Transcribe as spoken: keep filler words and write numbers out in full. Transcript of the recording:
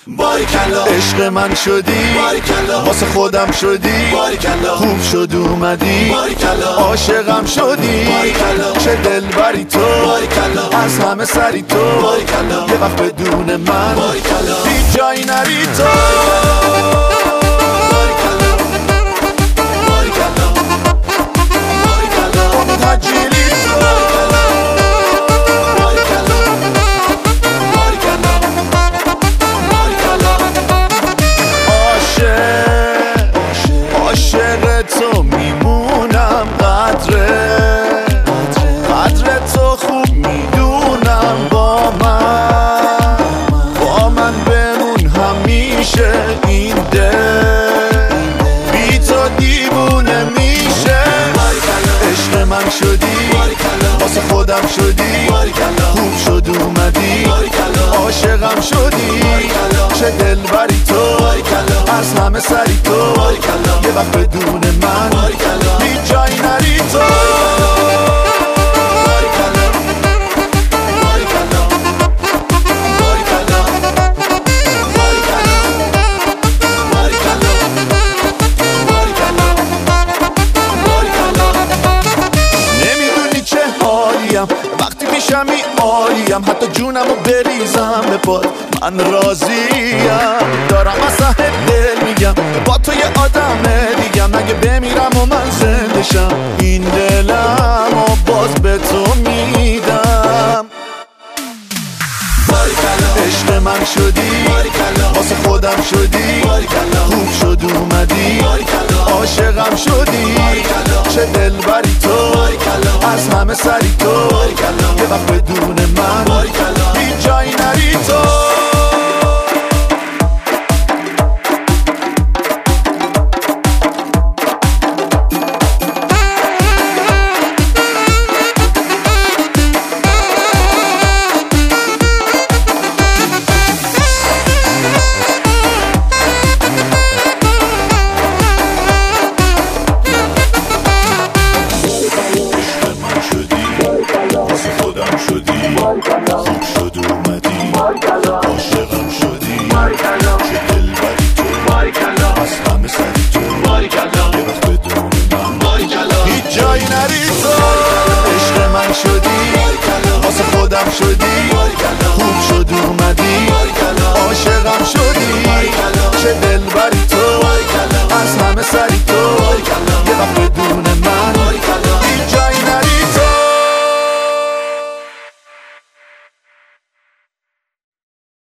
باریکلا عشق من شدی، باریکلا واسه خودم شدی، باریکلا خوب شد اومدی، باریکلا عاشقم شدی، باریکلا چه دلبری تو، باریکلا از همه سری تو، باریکلا یه وقت بدون من باریکلا هیچ جایی نری تو. عاشق تو میمونم، قدره قدر تو خوب میدونم، با من با من بمون همیشه، این دل بی تو دیوونه میشه. عشق من شدی، واسه خودم شدی، خوب شد اومدی، عاشقم شدی، چه دلبری تو، از همه سری تو، یه وقت بدون من هیچ جایی نری تو. نمیدونی چه حالیم وقتی میشمی عالیم، حتی جونمو بریزم به پات من راضیم، دارم از ته دل میگم با تو یه آدم دیگم، اگه بمیرم و من زنده شم این دلم و باز به تو میدم. عشق من شدی، واسه خودم شدی، خوب شد اومدی، عاشقم شدی، چه دلبری تو، از همه سری تو، یه وقت بدون من هیچ جایی نری تو.